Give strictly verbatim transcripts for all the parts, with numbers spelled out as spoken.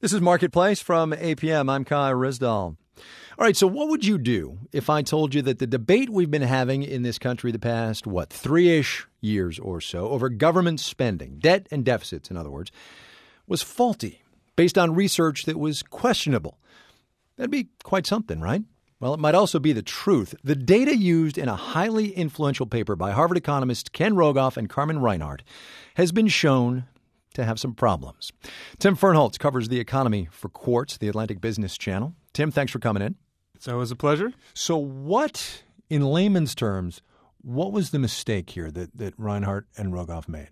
This is Marketplace from A P M. I'm Kai Rizdal. All right, so what would you do if I told you that the debate we've been having in this country the past, what, three-ish years or so over government spending, debt and deficits, in other words, was faulty, based on research that was questionable? That'd be quite something, right? Well, it might also be the truth. The data used in a highly influential paper by Harvard economists Ken Rogoff and Carmen Reinhart has been shown to have some problems. Tim Fernholz covers the economy for Quartz, the Atlantic Business Channel. Tim, thanks for coming in. It's always a pleasure. So what, in layman's terms, what was the mistake here that, that Reinhart and Rogoff made?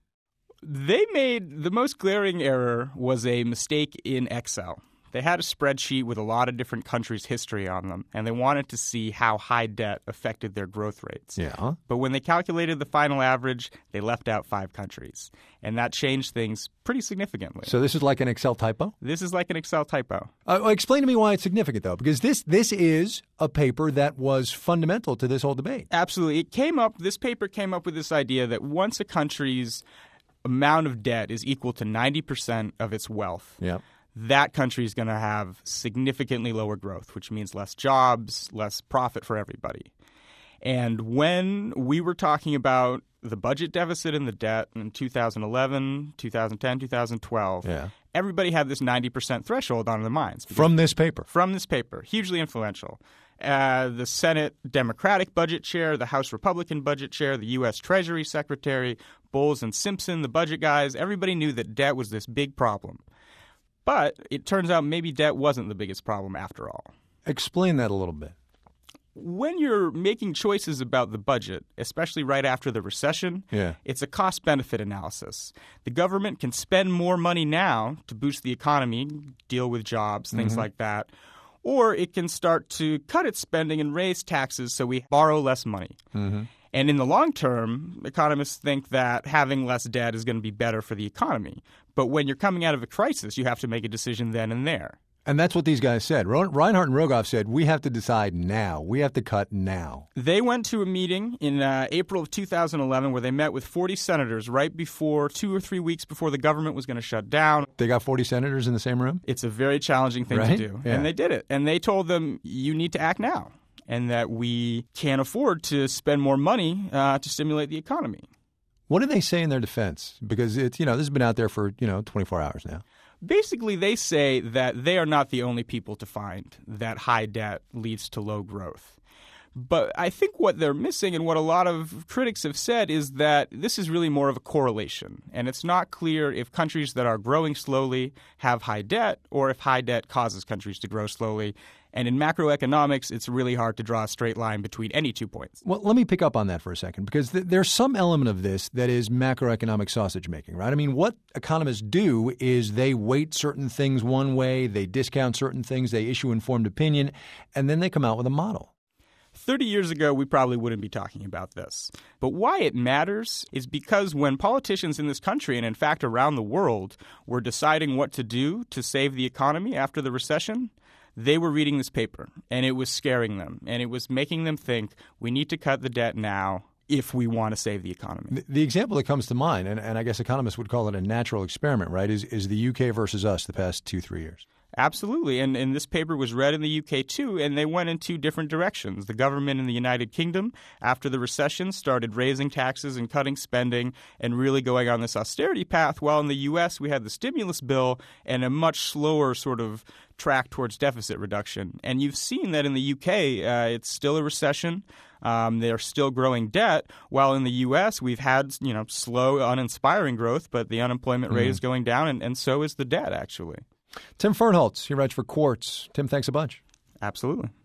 They made the most glaring error was a mistake in Excel. They had a spreadsheet with a lot of different countries' history on them, and they wanted to see how high debt affected their growth rates. Yeah. But when they calculated the final average, they left out five countries, and that changed things pretty significantly. So this is like an Excel typo? This is like an Excel typo. Uh, explain to me why it's significant, though, because this this is a paper that was fundamental to this whole debate. Absolutely. It came up, this paper came up with this idea that once a country's amount of debt is equal to ninety percent of its wealth, yeah. that country is going to have significantly lower growth, which means less jobs, less profit for everybody. And when we were talking about the budget deficit and the debt in two thousand eleven, two thousand ten, two thousand twelve, yeah. everybody had this ninety percent threshold on their minds. From this paper? From this paper. Hugely influential. Uh, the Senate Democratic budget chair, the House Republican budget chair, the U S Treasury Secretary, Bowles and Simpson, the budget guys, everybody knew that debt was this big problem. But it turns out maybe debt wasn't the biggest problem after all. Explain that a little bit. When you're making choices about the budget, especially right after the recession, yeah. it's a cost-benefit analysis. The government can spend more money now to boost the economy, deal with jobs, things mm-hmm. like that, or it can start to cut its spending and raise taxes so we borrow less money. Mm-hmm. And in the long term, economists think that having less debt is going to be better for the economy. But when you're coming out of a crisis, you have to make a decision then and there. And that's what these guys said. Reinhart and Rogoff said, we have to decide now. We have to cut now. They went to a meeting in uh, April of two thousand eleven where they met with forty senators right before, two or three weeks before the government was going to shut down. They got forty senators in the same room? It's a very challenging thing right? to do. Yeah. And they did it. And they told them, you need to act now. And that we can't afford to spend more money uh, to stimulate the economy. What do they say in their defense? Because it's, you know, this has been out there for, you know, twenty-four hours now. Basically, they say that they are not the only people to find that high debt leads to low growth. But I think what they're missing and what a lot of critics have said is that this is really more of a correlation. And it's not clear if countries that are growing slowly have high debt or if high debt causes countries to grow slowly. And in macroeconomics, it's really hard to draw a straight line between any two points. Well, let me pick up on that for a second, because th- there's some element of this that is macroeconomic sausage making, right? I mean, what economists do is they weight certain things one way, they discount certain things, they issue informed opinion, and then they come out with a model. thirty years ago, we probably wouldn't be talking about this. But why it matters is because when politicians in this country, and in fact around the world, were deciding what to do to save the economy after the recession, they were reading this paper, and it was scaring them, and it was making them think we need to cut the debt now if we want to save the economy. The, the example that comes to mind, and, and I guess economists would call it a natural experiment, right, is, is the U K versus us the past two, three years. Absolutely. And, and this paper was read in the U K, too, and they went in two different directions. The government in the United Kingdom, after the recession, started raising taxes and cutting spending and really going on this austerity path, while in the U S we had the stimulus bill and a much slower sort of track towards deficit reduction. And you've seen that in the U K, uh, it's still a recession. Um, they're still growing debt, while in the U S we've had, you know, slow, uninspiring growth, but the unemployment rate mm. is going down, and, and so is the debt, actually. Tim Fernholz, he writes for Quartz. Tim, thanks a bunch. Absolutely.